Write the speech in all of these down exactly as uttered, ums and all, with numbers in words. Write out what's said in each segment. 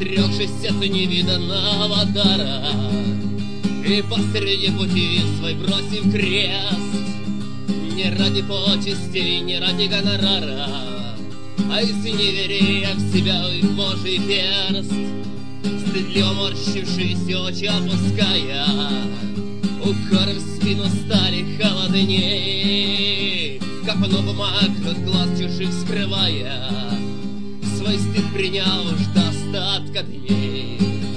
отрекшись от невиданного дара, и посреди пути свой бросив крест, не ради почестей, не ради гонорара, а из неверия в себя и в Божий перст, стыдливо морщившись очи опуская, укоры в спину стали холодней, копну бумаг от глаз чужих скрывая, свой стыд принял уж до остатка дней.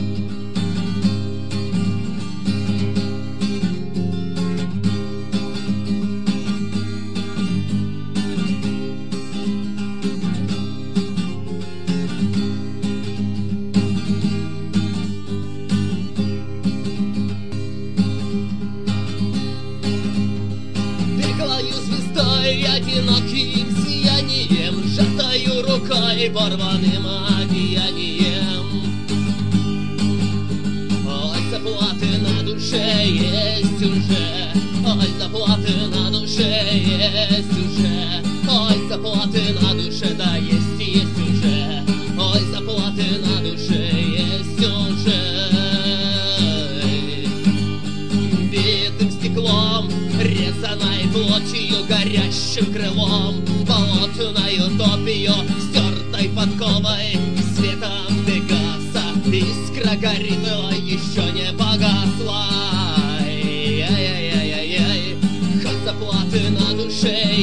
Одиноким сиянием, сжатою рукой, порванным одеянием. Ой, заплаты на душе есть уже, ой, заплаты на душе есть уже, ой, заплаты на душе, да есть, есть уже, ой, заплаты на душе есть уже. Битым стеклом, резаной плотью, горящим крылом, болотной утопию, стертой подковой, светом Пегаса, искра горит, еще не погасла. Ай-яй-яй-яй-яй, хоть заплаты на душе